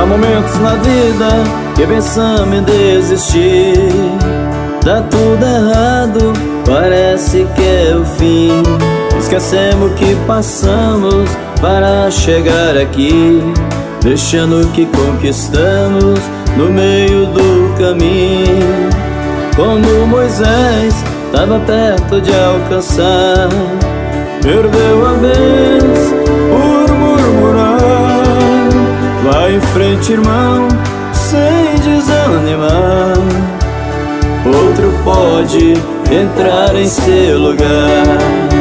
momentos na vida que pensamos em desistir. Dá tudo errado, parece que é o fim. Esquecemos o que passamos para chegar aqui, deixando o que conquistamos no meio do caminho. Como Moisés estava perto de alcançar, perdeu a vez por murmurar. Vai em frente, irmão, sem desanimar. Outro pode entrar em seu lugar.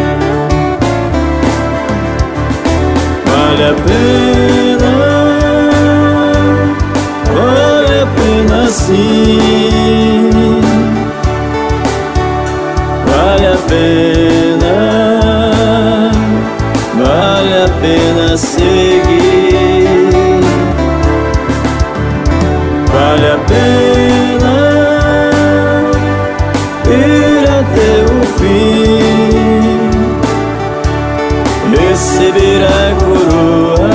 Vale a pena sim. Vale a pena seguir. Vale a pena ir até o fim, receber a coroa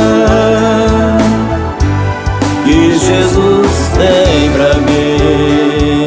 que Jesus tem pra mim.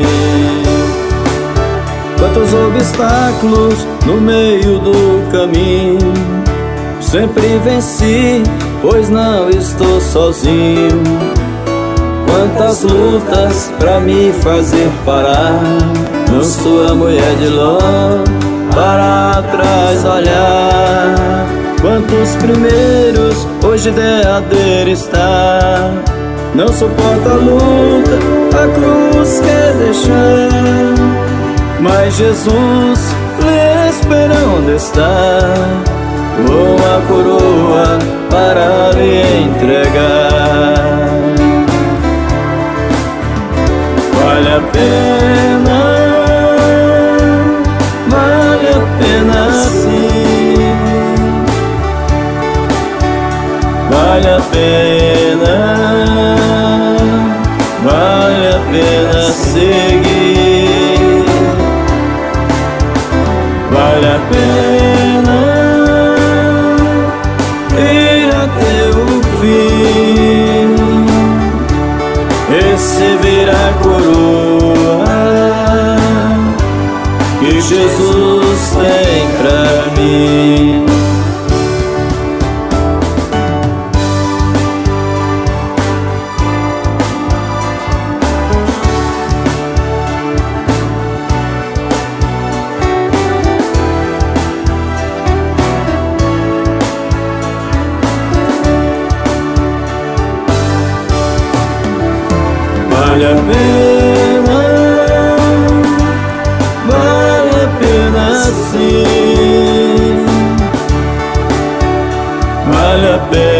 Quantos obstáculos no meio do caminho, sempre venci, pois não estou sozinho. Quantas lutas pra me fazer parar, não sou a mulher de Ló, para trás olhar. Quantos primeiros hoje derradeiro está, não suporta a luta, a cruz quer deixar. Mas Jesus lhe espera onde está, com a coroa para lhe entregar. Vale a pena sim. Vale a pena seguir. Vale a pena ir até o fim, receber a coroa que Jesus tem pra mim. Vale a pena sim. Vale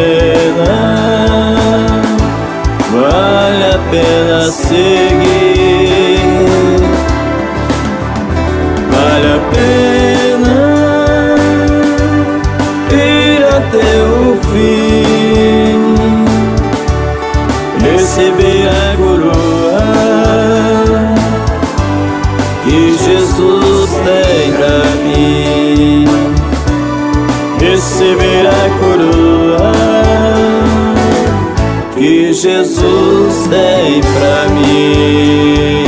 a pena seguir. Vale a pena ir até o fim, receber a coroa que Jesus tem pra mim. Receber a coroa que Jesus tem pra mim.